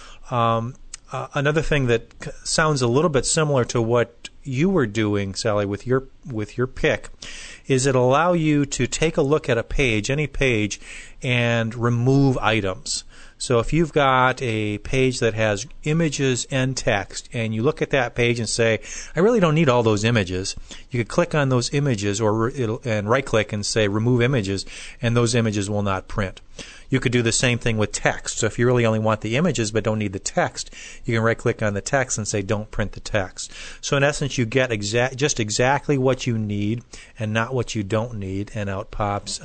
Another thing that sounds a little bit similar to what you were doing, Sally, with your pick, is it'll allow you to take a look at a page, any page, and remove items. So if you've got a page that has images and text, and you look at that page and say, I really don't need all those images, you could click on those images and right-click and say Remove Images, and those images will not print. You could do the same thing with text. So if you really only want the images but don't need the text, you can right-click on the text and say Don't print the text. So in essence, you get just exactly what you need and not what you don't need, and out pops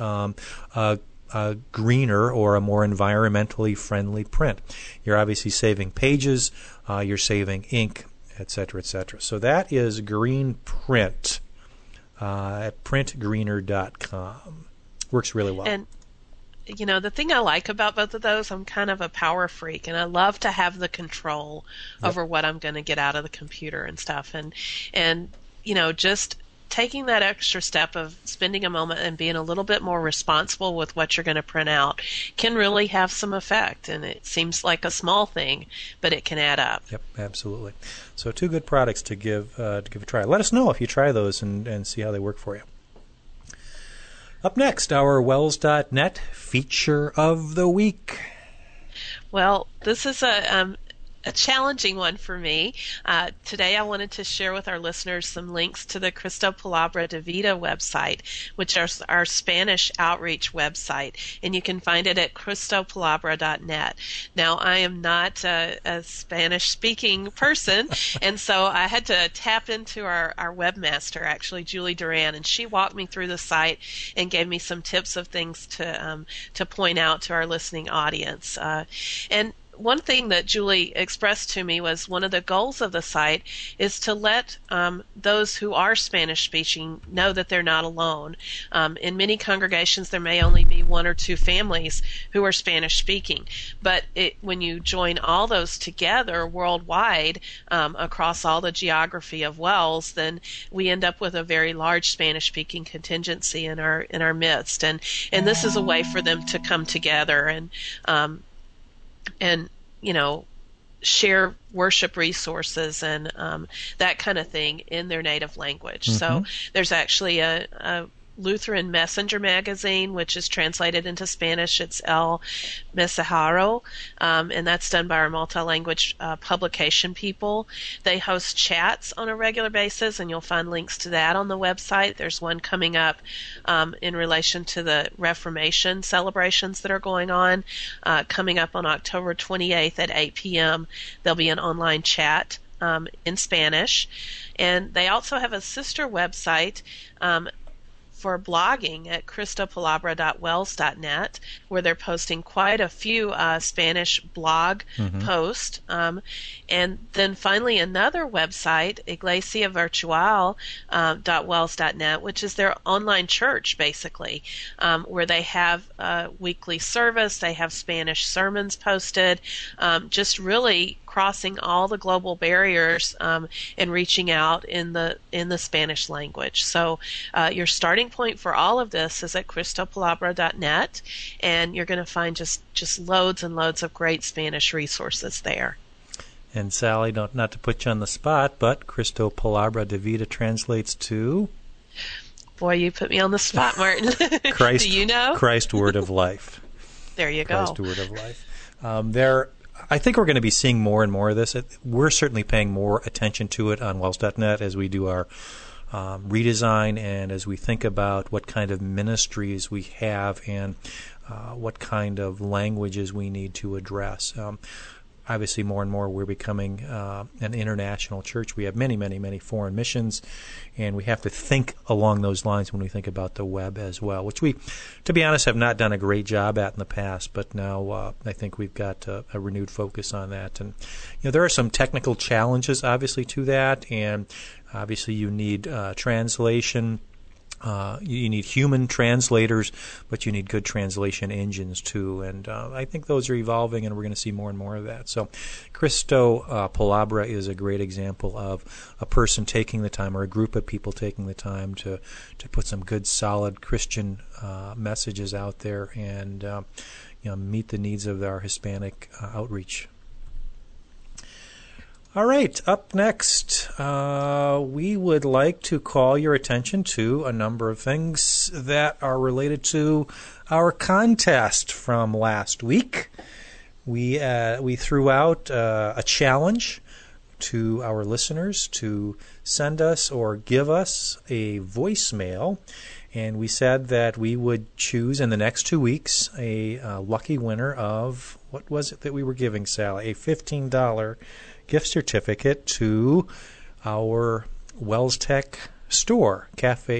a greener or a more environmentally friendly print. You're obviously saving pages, you're saving ink, etc., etc. So that is Green Print at printgreener.com. Works really well. And the thing I like about both of those, I'm kind of a power freak, and I love to have the control over what I'm going to get out of the computer and stuff. And just taking that extra step of spending a moment and being a little bit more responsible with what you're going to print out can really have some effect. And it seems like a small thing, but it can add up. Yep, absolutely. So 2 good products to give a try. Let us know if you try those and see how they work for you. Up next, our Wells.net feature of the week. Well, this is a challenging one for me. Today I wanted to share with our listeners some links to the Cristo Palabra de Vida website, which is our Spanish outreach website, and you can find it at cristopalabra.net. Now, I am not a Spanish-speaking person, and so I had to tap into our webmaster, actually, Julie Duran, and she walked me through the site and gave me some tips of things to point out to our listening audience. And one thing that Julie expressed to me was one of the goals of the site is to let those who are Spanish speaking know that they're not alone. In many congregations, there may only be one or two families who are Spanish speaking, but when you join all those together worldwide across all the geography of Wells, then we end up with a very large Spanish speaking contingency in our midst, and this is a way for them to come together and share worship resources and that kind of thing in their native language. Mm-hmm. So there's actually a Lutheran Messenger magazine, which is translated into Spanish. It's El Mensajero, and that's done by our multi-language publication people. They host chats on a regular basis, and you'll find links to that on the website. There's one coming up in relation to the Reformation celebrations that are going on, coming up on October 28th at 8 p.m. There'll be an online chat in Spanish. And they also have a sister website for blogging at cristopalabra.wells.net, where they're posting quite a few Spanish blog posts. And then finally another website, iglesiavirtual.wells.net, which is their online church, basically, where they have weekly service, they have Spanish sermons posted, just really crossing all the global barriers and reaching out in the Spanish language. So your starting point for all of this is at cristopalabra.net, and you're going to find just loads and loads of great Spanish resources there. And Sally, not to put you on the spot, but Cristo Palabra de Vida translates to? Boy, you put me on the spot, Martin. Christ, do you know? Christ Word of Life. There you go. Christ Word of Life. I think we're going to be seeing more and more of this. We're certainly paying more attention to it on Wells.net as we do our redesign and as we think about what kind of ministries we have and what kind of languages we need to address. Obviously, more and more we're becoming an international church. We have many, many, many foreign missions, and we have to think along those lines when we think about the web as well, which we, to be honest, have not done a great job at in the past, but now I think we've got a renewed focus on that. And there are some technical challenges, obviously, to that, and obviously you need translation. You need human translators, but you need good translation engines too. And I think those are evolving, and we're going to see more and more of that. So Cristo Palabra is a great example of a person taking the time, or a group of people taking the time to put some good, solid Christian messages out there and meet the needs of our Hispanic outreach. All right, up next, we would like to call your attention to a number of things that are related to our contest from last week. We threw out a challenge to our listeners to send us or give us a voicemail, and we said that we would choose in the next 2 weeks a lucky winner of, what was it that we were giving, Sally? A $15 gift certificate to our WellsTech store,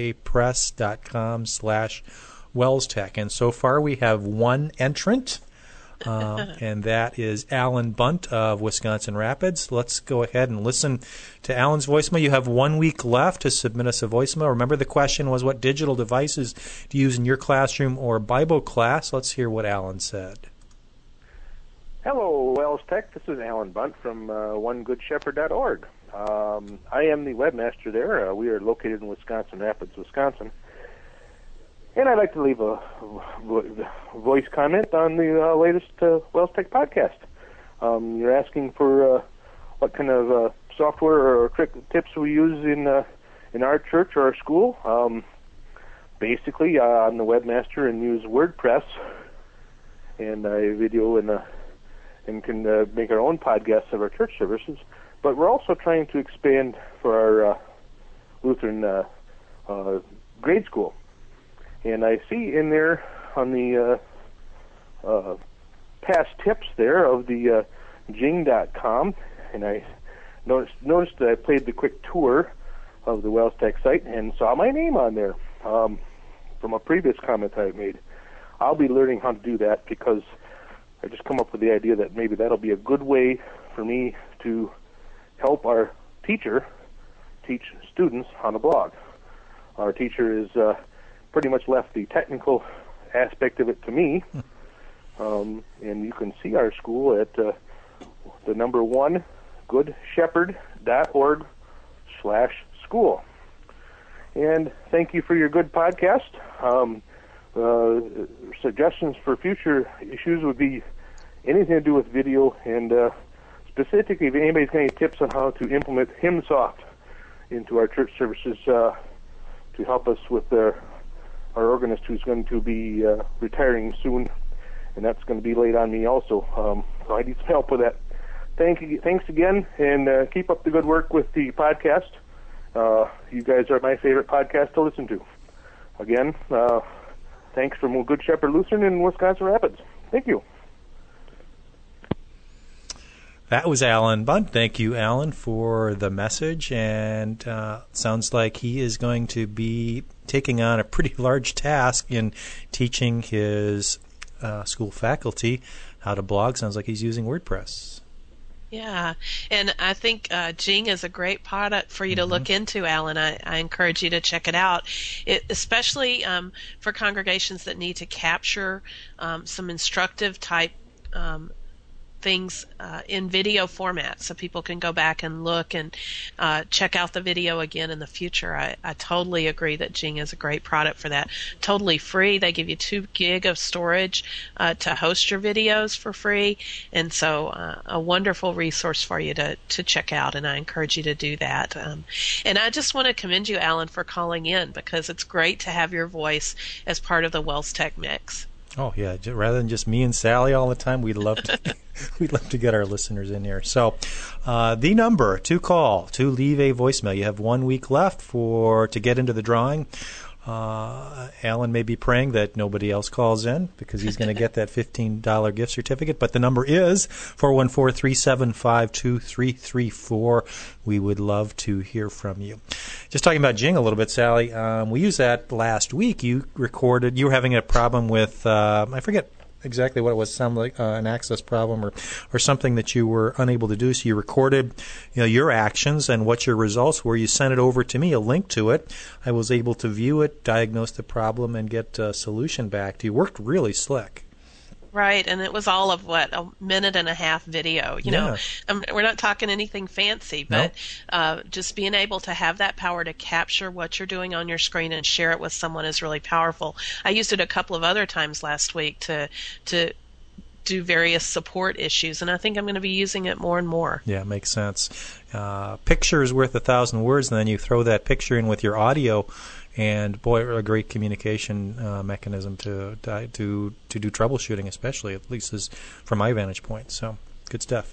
cafepress.com/WellsTech. And so far we have one entrant, and that is Alan Bunt of Wisconsin Rapids. Let's go ahead and listen to Alan's voicemail. You have 1 week left to submit us a voicemail. Remember, the question was, what digital devices do you use in your classroom or Bible class? Let's hear what Alan said. Hello, Wells Tech. This is Alan Bunt from OneGoodShepherd.org. I am the webmaster there. We are located in Wisconsin Rapids, Wisconsin. And I'd like to leave a voice comment on the latest Wells Tech podcast. You're asking for what kind of software or tips we use in our church or our school. Basically, I'm the webmaster and use WordPress, and I video and and can make our own podcasts of our church services. But we're also trying to expand for our Lutheran grade school. And I see in there on the past tips there of the Jing.com, and I noticed that I played the quick tour of the WellsTech site and saw my name on there from a previous comment I made. I'll be learning how to do that because I just come up with the idea that maybe that'll be a good way for me to help our teacher teach students on a blog. Our teacher is pretty much left the technical aspect of it to me, and you can see our school at the number 1 goodshepherd.org/school. And thank you for your good podcast. Suggestions for future issues would be anything to do with video, and specifically if anybody's got any tips on how to implement HymnSoft into our church services to help us with our organist who's going to be retiring soon, and that's going to be laid on me also. So I need some help with that. Thanks again, and keep up the good work with the podcast. You guys are my favorite podcast to listen to. Again, thanks from Good Shepherd Lutheran in Wisconsin Rapids. Thank you. That was Alan Bunt. Thank you, Alan, for the message. And sounds like he is going to be taking on a pretty large task in teaching his school faculty how to blog. Sounds like he's using WordPress. Yeah, and I think Jing is a great product for you to look into, Alan. I encourage you to check it out, especially for congregations that need to capture some instructive type things in video format so people can go back and look and check out the video again in the future. I totally agree that Jing is a great product for that. Totally free. They give you 2 gig of storage to host your videos for free, and so a wonderful resource for you to check out, and I encourage you to do that. And I just want to commend you, Alan, for calling in, because it's great to have your voice as part of the WellsTech mix. Oh yeah, rather than just me and Sally all the time, we'd love to get our listeners in here. So, the number to call to leave a voicemail. You have 1 week left to get into the drawing. Alan may be praying that nobody else calls in because he's going to get that $15 gift certificate. But the number is 414-375-2334. We would love to hear from you. Just talking about Jing a little bit, Sally. We used that last week. You were having a problem with, I forget exactly what it was, sound like an access problem or something that you were unable to do. So you recorded your actions and what your results were. You sent it over to me, a link to it. I was able to view it, diagnose the problem, and get a solution back to you. Worked really slick. Right, and it was all of, a minute and a half video. We're not talking anything fancy, but just being able to have that power to capture what you're doing on your screen and share it with someone is really powerful. I used it a couple of other times last week to do various support issues, and I think I'm going to be using it more and more. Yeah, makes sense. Picture is worth 1,000 words, and then you throw that picture in with your audio, and boy, a great communication mechanism to do troubleshooting, especially, at least is from my vantage point. So, good stuff.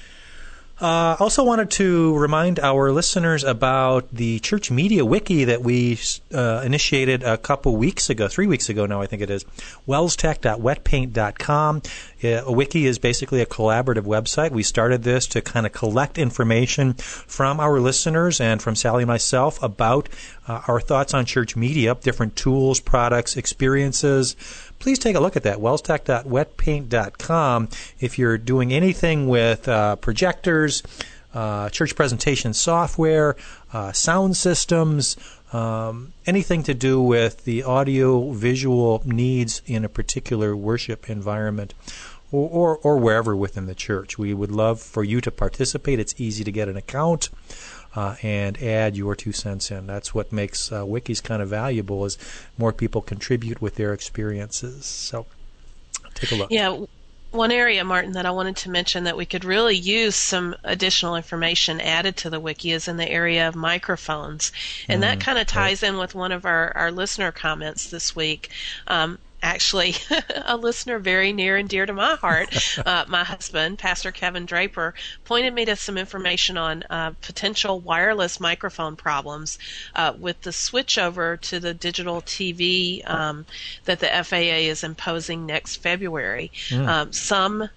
Also wanted to remind our listeners about the Church Media Wiki that we initiated a couple weeks ago, 3 weeks ago now I think it is, wellstech.wetpaint.com. A wiki is basically a collaborative website. We started this to kind of collect information from our listeners and from Sally and myself about our thoughts on church media, different tools, products, experiences. Please take a look at that, wellstech.wetpaint.com. If you're doing anything with projectors, church presentation software, sound systems, anything to do with the audio-visual needs in a particular worship environment, or wherever within the church. We would love for you to participate. It's easy to get an account and add your 2 cents in. That's what makes wikis kind of valuable, is more people contribute with their experiences. So take a look. Yeah. One area, Martin, that I wanted to mention that we could really use some additional information added to the wiki is in the area of microphones. And that kind of ties in with one of our listener comments this week. actually a listener very near and dear to my heart, my husband, Pastor Kevin Draper, pointed me to some information on potential wireless microphone problems with the switchover to the digital TV that the FAA is imposing next February. Some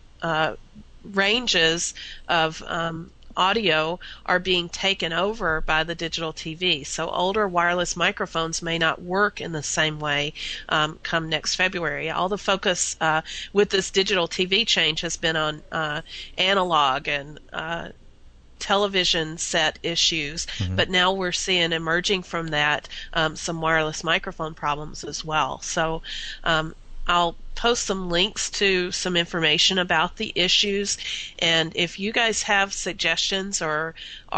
ranges of audio are being taken over by the digital TV. So older wireless microphones may not work in the same way come next February. All the focus with this digital TV change has been on analog and television set issues, but now we're seeing emerging from that some wireless microphone problems as well. So I'll post some links to some information about the issues, and if you guys have suggestions or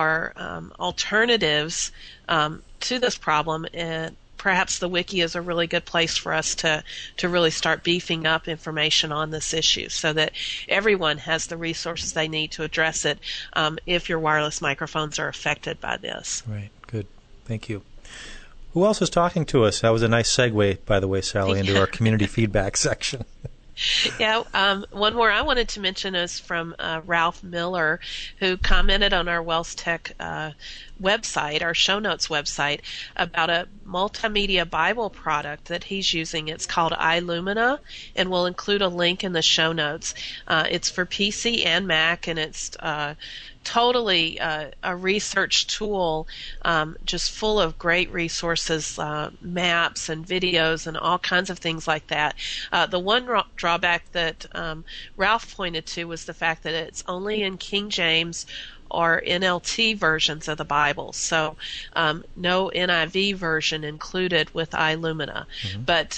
alternatives to this problem, perhaps the wiki is a really good place for us to really start beefing up information on this issue so that everyone has the resources they need to address it if your wireless microphones are affected by this. Right. Good. Thank you. Who else is talking to us? That was a nice segue, by the way, Sally, into our community feedback section. Yeah, one more I wanted to mention is from Ralph Miller, who commented on our Wells Tech website, our show notes website, about a multimedia Bible product that he's using. It's called iLumina, and we'll include a link in the show notes. It's for PC and Mac, and it's totally a research tool, just full of great resources, maps and videos and all kinds of things like that. The one drawback that Ralph pointed to was the fact that it's only in King James or NLT versions of the Bible, so no NIV version included with iLumina. But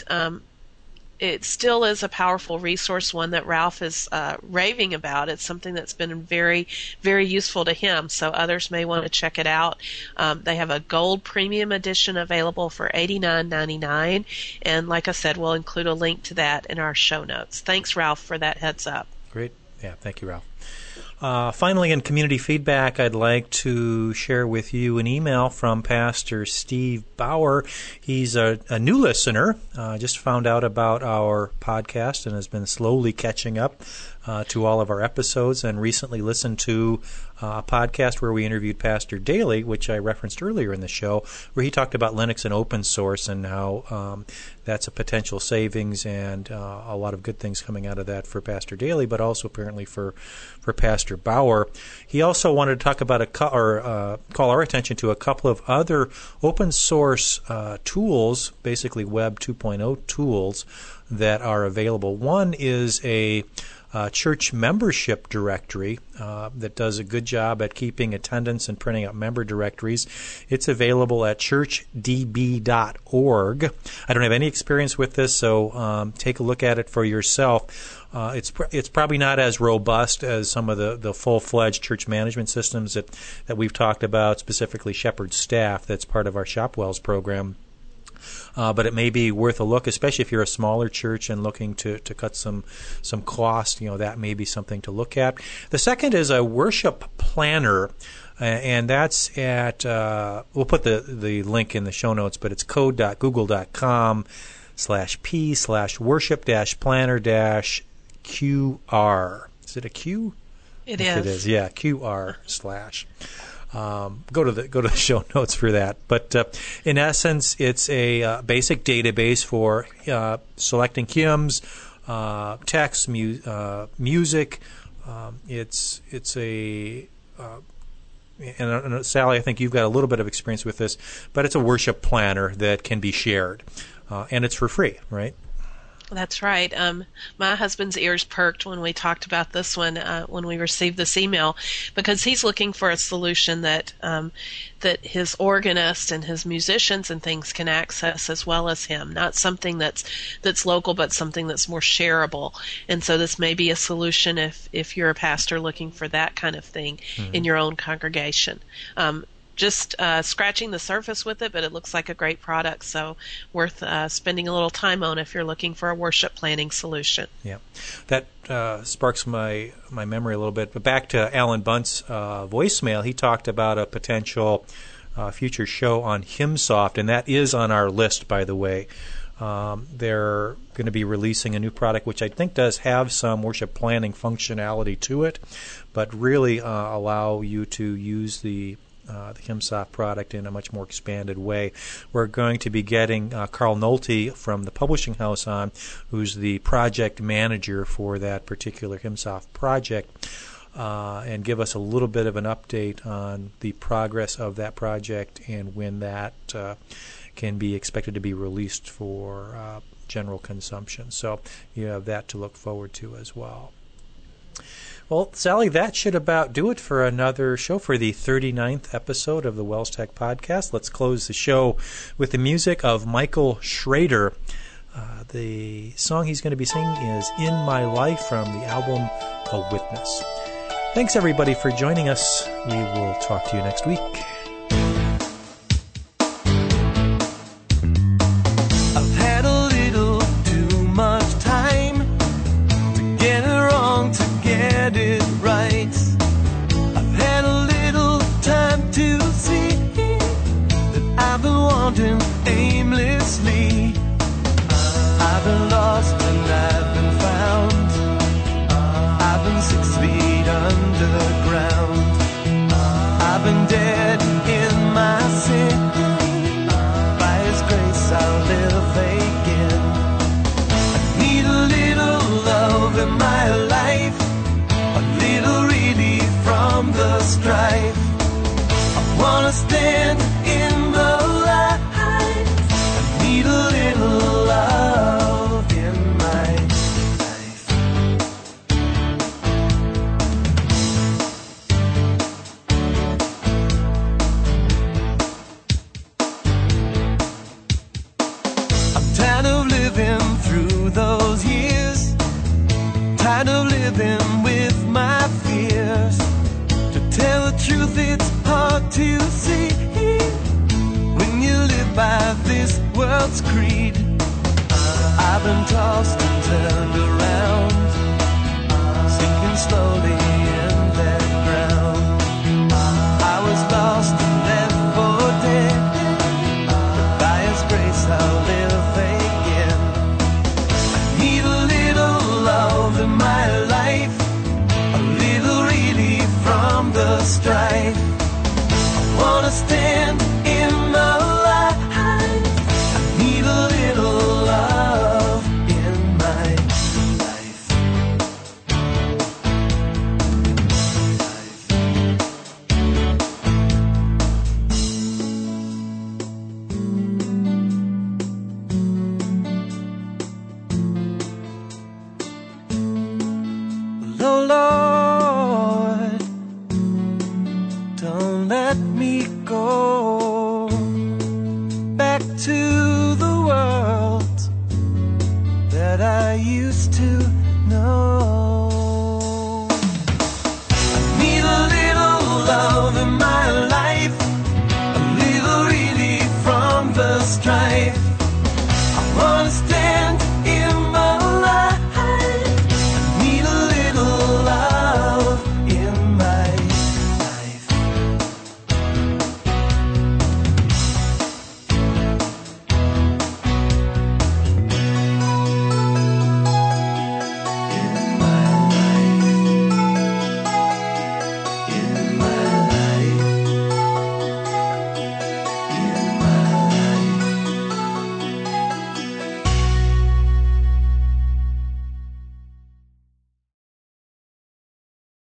it still is a powerful resource, one that Ralph is raving about. It's something that's been very, very useful to him, so others may want to check it out. They have a gold premium edition available for $89.99, and like I said, we'll include a link to that in our show notes. Thanks, Ralph, for that heads up. Great. Yeah, thank you, Ralph. Finally, in community feedback, I'd like to share with you an email from Pastor Steve Bauer. He's a new listener, just found out about our podcast and has been slowly catching up to all of our episodes, and recently listened to a podcast where we interviewed Pastor Daly, which I referenced earlier in the show, where he talked about Linux and open source and how that's a potential savings and a lot of good things coming out of that for Pastor Daly, but also apparently for Pastor Bauer. He also wanted to talk about call our attention to a couple of other open source tools, basically Web 2.0 tools that are available. One is a church membership directory that does a good job at keeping attendance and printing out member directories. It's available at churchdb.org. I don't have any experience with this, so take a look at it for yourself. It's probably not as robust as some of the full-fledged church management systems that we've talked about, specifically Shepherd Staff, that's part of our Shopwells program. But it may be worth a look, especially if you're a smaller church and looking to cut some cost. That may be something to look at. The second is a worship planner, and that's at we'll put the link in the show notes, but it's code.google.com/p/worship-planner-QR. Is it a Q? It is. It is. Yeah, QR/. Go to the show notes for that. But in essence, it's a basic database for selecting hymns, text, music. It's a and Sally, I think you've got a little bit of experience with this, but it's a worship planner that can be shared, and it's for free, right? That's right. My husband's ears perked when we talked about this one, when we received this email, because he's looking for a solution that his organist and his musicians and things can access as well as him, not something that's local, but something that's more shareable. And so this may be a solution if you're a pastor looking for that kind of thing in your own congregation. Just scratching the surface with it, but it looks like a great product, so worth spending a little time on if you're looking for a worship planning solution. Yeah, that sparks my memory a little bit. But back to Alan Bunt's voicemail, he talked about a potential future show on HymnSoft, and that is on our list, by the way. They're going to be releasing a new product, which I think does have some worship planning functionality to it, but really allow you to use the HymnSoft product in a much more expanded way. We're going to be getting Carl Nolte from the publishing house on, who's the project manager for that particular HymnSoft project, and give us a little bit of an update on the progress of that project and when that can be expected to be released for general consumption. So you have that to look forward to as well. Well, Sally, that should about do it for another show, for the 39th episode of the Wells Tech Podcast. Let's close the show with the music of Michael Schrader. The song he's going to be singing is In My Life from the album A Witness. Thanks, everybody, for joining us. We will talk to you next week. I've had a little too much time to get it wrong, to get it right. I've had a little time to see that I've been wandering aimlessly. I've been lost and I've been found. I've been 6 feet underground. I've been dead in my sin. By His grace I'll live again. I need a little love in my life, a little relief from the strife. I wanna stand in the light. I need a little love in my life. I'm tired of living through those years, tired of living with my fears. To tell the truth, it's hard to see when you live by this world's creed. I've been tossed and turned around, sinking slowly in that ground. I was lost and left for dead, but by His grace I'll live again. I need a little love in my life, a little relief from the strife. I wanna stand in the light. I need a little love in my life. Oh Lord, don't let me go back to the world that I used to know. I need a little love in my life, a little relief from the strife.